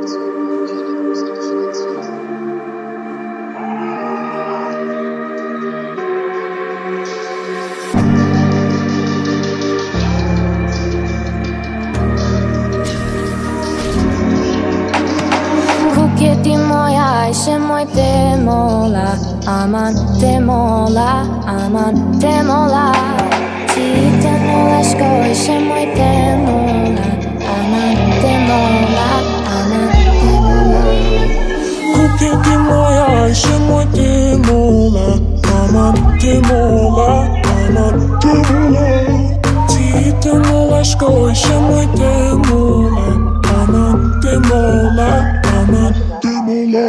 Ti moja ishe moj te mola, aman te mola, aman te mola. Ti te mola shko ishe moj te mola, aman te mola, aman te mola. Kuke ti moja ishe moj te mola, aman te mola, aman te mola. Ti te mola shko ishe moj te mola, aman te mola, aman te mola.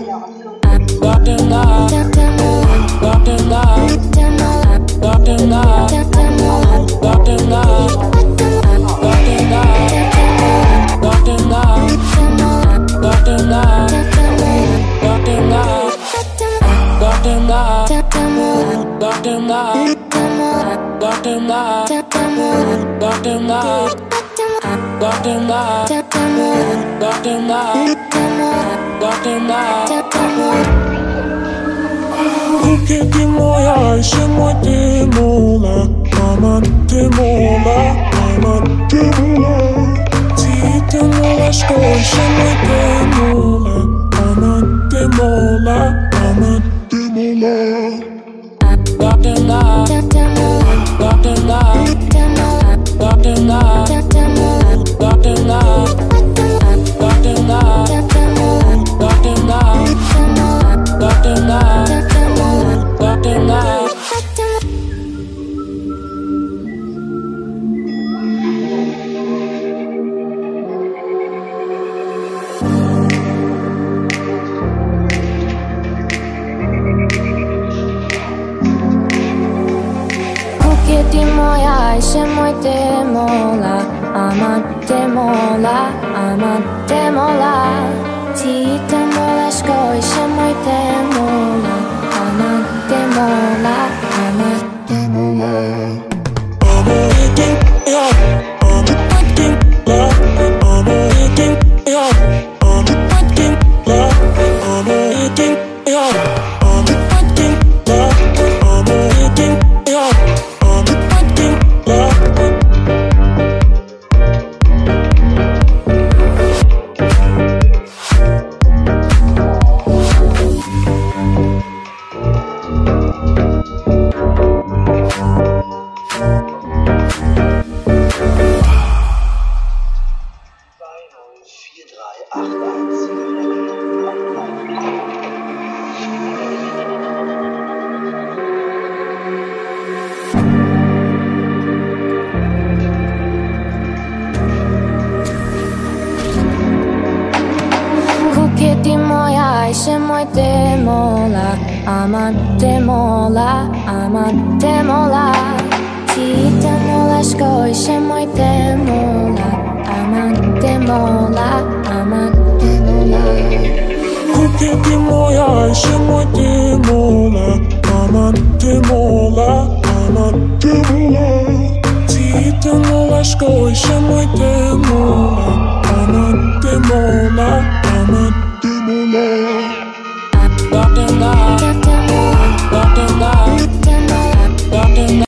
Kuke ti moja ishe moj te mola, aman te mola, aman te mola. Ti te mola shko ishe moj te mola, aman te mola, aman te mola. Ti moja ishe moj te mola, aman te mola, aman te mola. Ti te mola shko ishe moj te mola, aman te mola, aman te mola. Ti moja ishe moj te mola, aman te mola, aman te mola. Ti te mola shko ishe moj te mola, aman te mola, aman te mola. Kuke ti moja ishe moj te mola, aman te mola, aman te mola. Ti te mola shko ishe moj te mola, aman te mola, aman te mola.